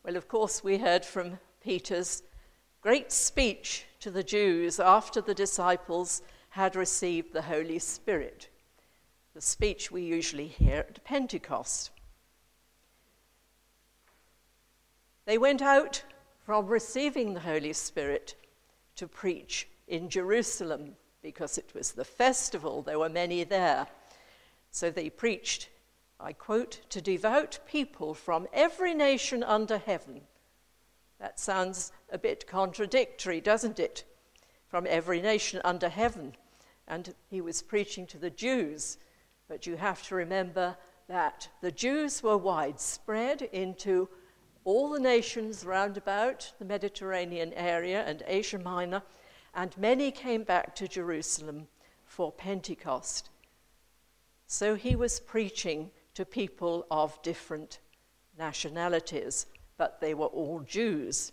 Well, of course, we heard from Peter's great speech to the Jews after the disciples had received the Holy Spirit, the speech we usually hear at Pentecost. They went out from receiving the Holy Spirit to preach in Jerusalem because it was the festival. There were many there. So they preached, I quote, to devout people from every nation under heaven. That sounds a bit contradictory, doesn't it? From every nation under heaven. And he was preaching to the Jews. But you have to remember that the Jews were widespread into all the nations round about the Mediterranean area and Asia Minor, and many came back to Jerusalem for Pentecost. So he was preaching to people of different nationalities, but they were all Jews.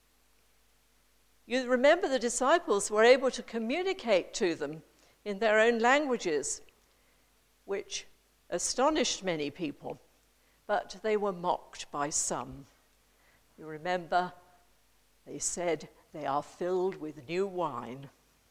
You remember the disciples were able to communicate to them in their own languages, which astonished many people, but they were mocked by some. You remember, they said they are filled with new wine.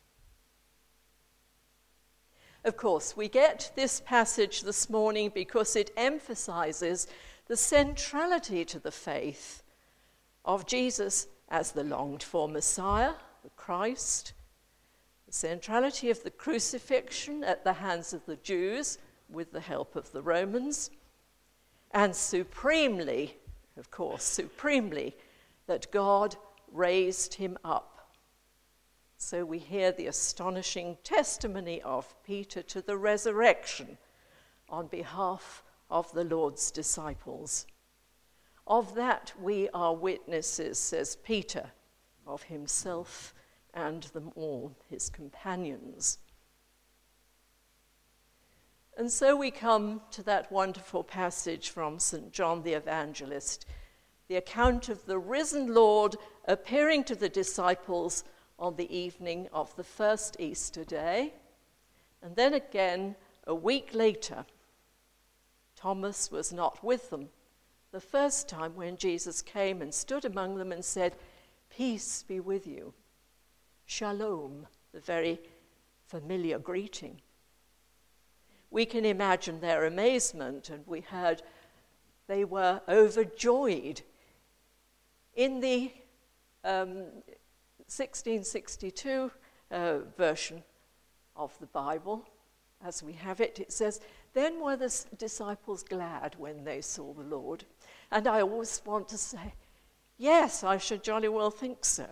Of course, we get this passage this morning because it emphasizes the centrality to the faith of Jesus as the longed-for Messiah, the Christ, the centrality of the crucifixion at the hands of the Jews with the help of the Romans, and supremely, of course, supremely, that God raised him up. So we hear the astonishing testimony of Peter to the resurrection on behalf of the Lord's disciples. Of that we are witnesses, says Peter, of himself and them all, his companions. And so we come to that wonderful passage from St. John the Evangelist, the account of the risen Lord appearing to the disciples on the evening of the first Easter day. And then again, a week later, Thomas was not with them. The first time when Jesus came and stood among them and said, "Peace be with you." Shalom, the very familiar greeting. We can imagine their amazement, and we heard they were overjoyed. In the 1662 version of the Bible, as we have it, it says, "Then were the disciples glad when they saw the Lord." And I always want to say, yes, I should jolly well think so.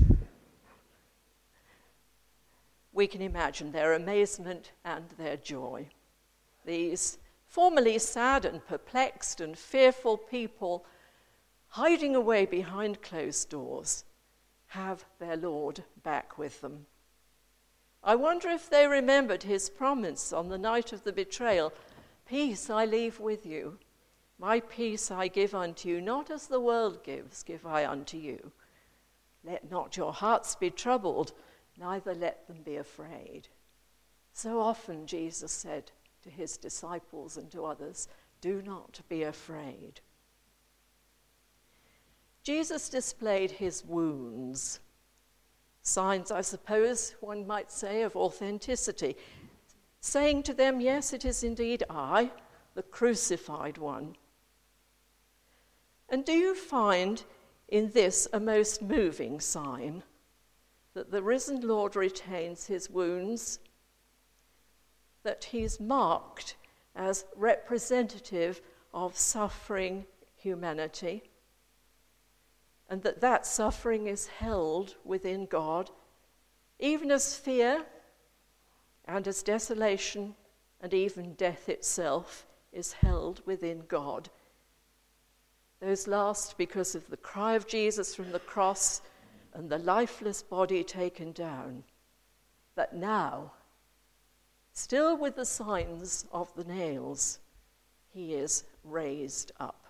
We can imagine their amazement and their joy. These formerly sad and perplexed and fearful people hiding away behind closed doors have their Lord back with them. I wonder if they remembered his promise on the night of the betrayal, "Peace I leave with you. My peace I give unto you, not as the world gives, give I unto you. Let not your hearts be troubled, neither let them be afraid." So often Jesus said to his disciples and to others, "Do not be afraid." Jesus displayed his wounds, signs, I suppose one might say, of authenticity, saying to them, "Yes, it is indeed I, the crucified one." And do you find in this a most moving sign, that the risen Lord retains his wounds, that he's marked as representative of suffering humanity, and that suffering is held within God, even as fear and as desolation and even death itself is held within God. Those last because of the cry of Jesus from the cross and the lifeless body taken down, but now, still with the signs of the nails, he is raised up.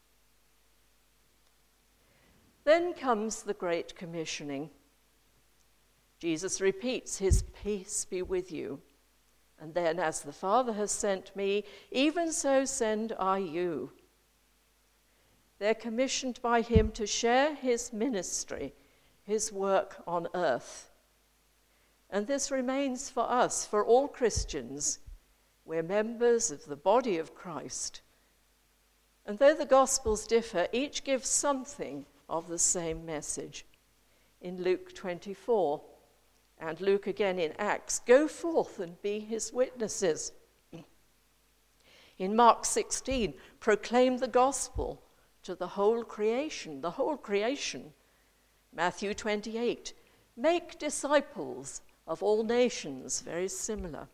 Then comes the Great Commissioning. Jesus repeats his "Peace be with you." And then, "As the Father has sent me, even so send I you." They're commissioned by him to share his ministry, his work on earth. And this remains for us, for all Christians. We're members of the body of Christ. And though the Gospels differ, each gives something of the same message. In Luke 24, and Luke again in Acts, go forth and be his witnesses. In Mark 16, proclaim the gospel to the whole creation, Matthew 28, make disciples of all nations, very similar.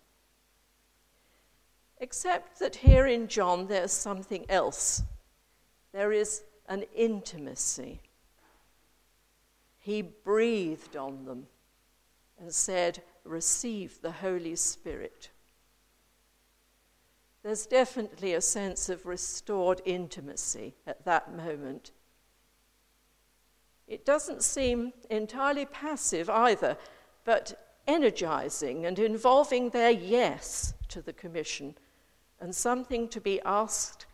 Except that here in John there's something else. There is an intimacy. He breathed on them and said, receive the Holy Spirit. There's definitely a sense of restored intimacy at that moment. It doesn't seem entirely passive either, but energizing and involving their yes to the commission and something to be asked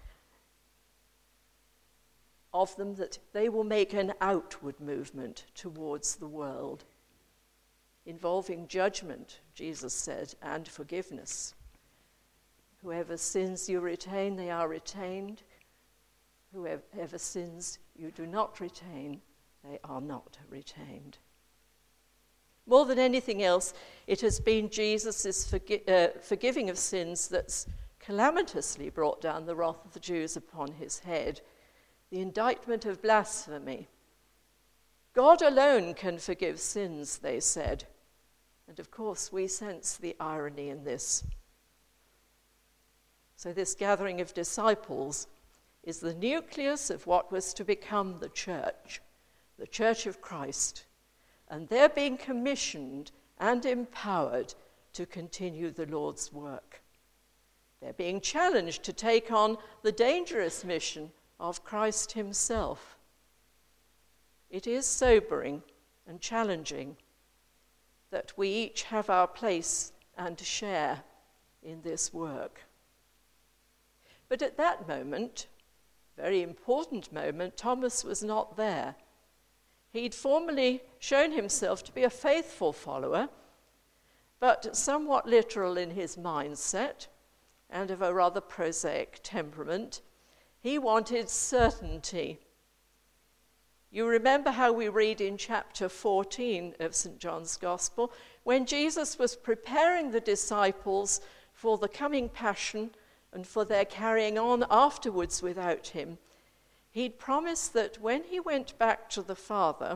of them, that they will make an outward movement towards the world, involving judgment, Jesus said, and forgiveness. Whoever sins you retain, they are retained. Whoever sins you do not retain, they are not retained. More than anything else, it has been Jesus' forgiving of sins that's calamitously brought down the wrath of the Jews upon his head. The indictment of blasphemy. God alone can forgive sins, they said. And of course, we sense the irony in this. So this gathering of disciples is the nucleus of what was to become the Church of Christ. And they're being commissioned and empowered to continue the Lord's work. They're being challenged to take on the dangerous mission of Christ himself. It is sobering and challenging that we each have our place and share in this work. But at that moment, very important moment, Thomas was not there. He'd formerly shown himself to be a faithful follower, but somewhat literal in his mindset and of a rather prosaic temperament. He wanted certainty. You remember how we read in chapter 14 of St. John's Gospel, when Jesus was preparing the disciples for the coming passion and for their carrying on afterwards without him, he'd promised that when he went back to the Father,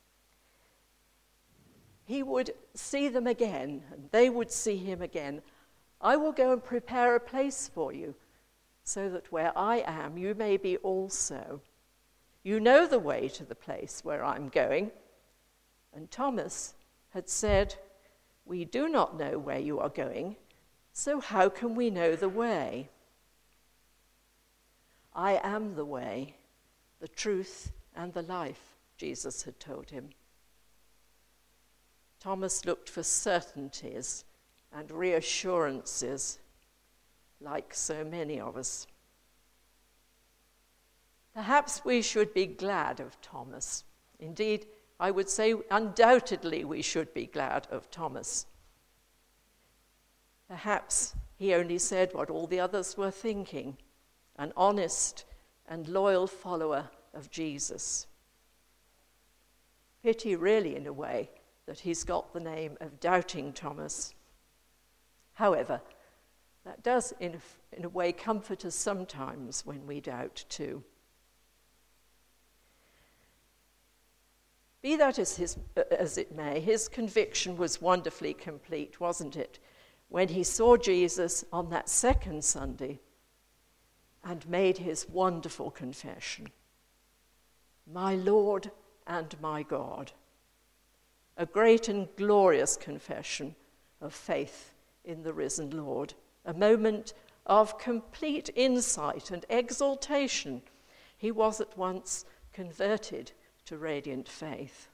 he would see them again, and they would see him again. I will go and prepare a place for you, so that where I am, you may be also. You know the way to the place where I'm going. And Thomas had said, we do not know where you are going, so how can we know the way? I am the way, the truth, and the life, Jesus had told him. Thomas looked for certainties and reassurances, like so many of us. Perhaps we should be glad of Thomas. Indeed, I would say undoubtedly we should be glad of Thomas. Perhaps he only said what all the others were thinking, an honest and loyal follower of Jesus. Pity, really, in a way, that he's got the name of Doubting Thomas. However, that does, in a way, comfort us sometimes when we doubt too. Be that as it may, his conviction was wonderfully complete, wasn't it, when he saw Jesus on that second Sunday and made his wonderful confession, my Lord and my God. A great and glorious confession of faith in the risen Lord, a moment of complete insight and exaltation. He was at once converted to radiant faith.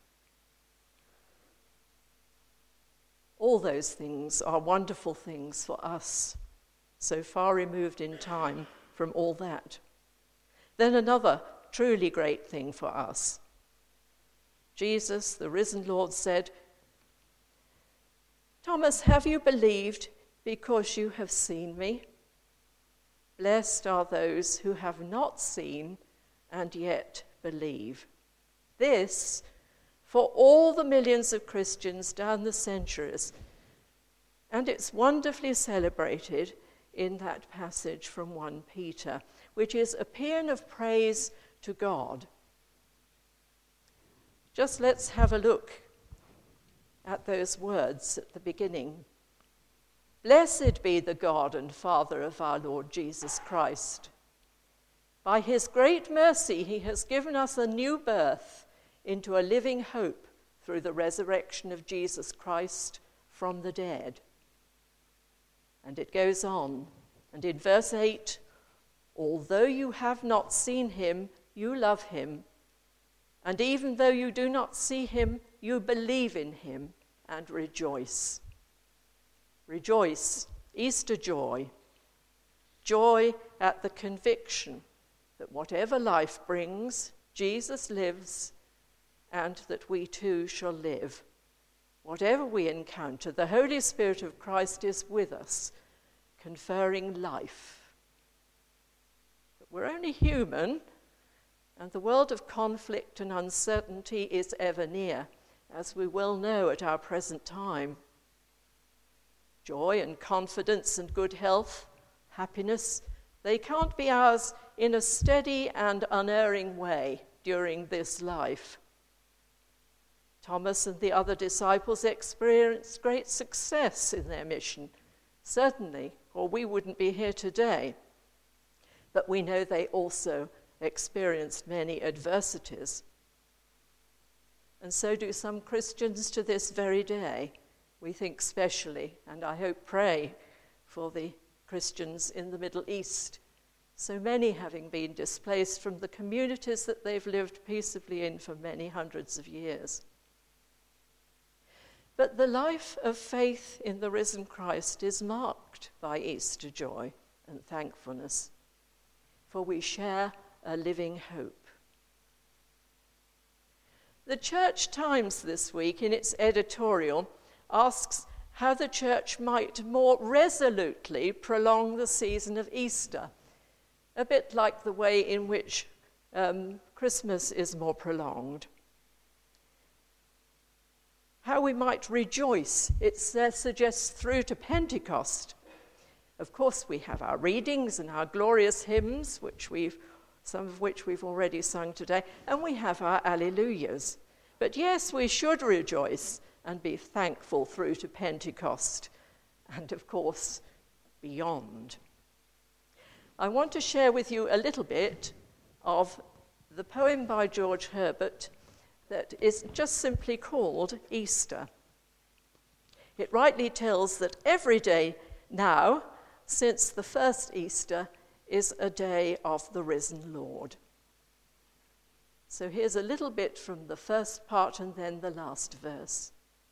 All those things are wonderful things for us, so far removed in time from all that. Then another truly great thing for us. Jesus, the risen Lord, said, "Thomas, have you believed because you have seen me? Blessed are those who have not seen and yet believe." This, for all the millions of Christians down the centuries, and it's wonderfully celebrated in that passage from 1 Peter, which is a paean of praise to God. Just let's have a look at those words at the beginning. "Blessed be the God and Father of our Lord Jesus Christ. By his great mercy, he has given us a new birth into a living hope through the resurrection of Jesus Christ from the dead." And it goes on, and in verse 8, "Although you have not seen him, you love him. And even though you do not see him, you believe in him and rejoice." Rejoice, Easter joy. Joy at the conviction that whatever life brings, Jesus lives, and that we too shall live. Whatever we encounter, the Holy Spirit of Christ is with us, conferring life. But we're only human, and the world of conflict and uncertainty is ever near, as we well know at our present time. Joy and confidence and good health, happiness, they can't be ours in a steady and unerring way during this life. Thomas and the other disciples experienced great success in their mission, certainly, or we wouldn't be here today. But we know they also experienced many adversities. And so do some Christians to this very day. We think specially, and I hope pray, for the Christians in the Middle East, so many having been displaced from the communities that they've lived peaceably in for many hundreds of years. But the life of faith in the risen Christ is marked by Easter joy and thankfulness, for we share a living hope. The Church Times this week, in its editorial, asks how the church might more resolutely prolong the season of Easter, a bit like the way in which Christmas is more prolonged. How we might rejoice, it suggests through to Pentecost. Of course, we have our readings and our glorious hymns, some of which we've already sung today, and we have our alleluias. But yes, we should rejoice and be thankful through to Pentecost, and of course, beyond. I want to share with you a little bit of the poem by George Herbert that is just simply called Easter. It rightly tells that every day now, since the first Easter, is a day of the risen Lord. So here's a little bit from the first part and then the last verse.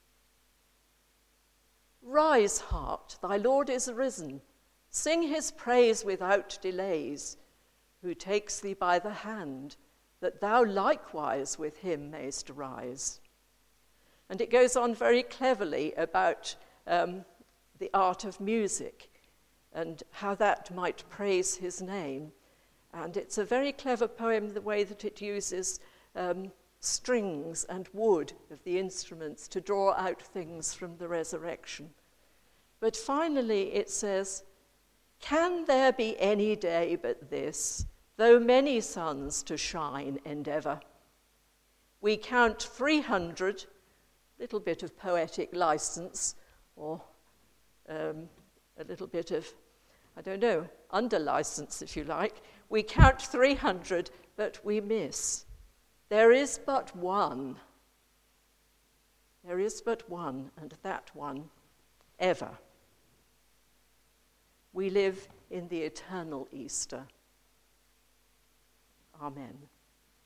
"Rise, heart, thy Lord is risen. Sing his praise without delays, who takes thee by the hand, that thou likewise with him mayst rise." And it goes on very cleverly about the art of music and how that might praise his name. And it's a very clever poem, the way that it uses strings and wood of the instruments to draw out things from the resurrection. But finally it says, "Can there be any day but this, though many suns to shine endeavour? We count 300, little bit of poetic license, or a little bit of, under license if you like. We count 300, but we miss. There is but one. There is but one, and that one, ever." We live in the eternal Easter. Amen.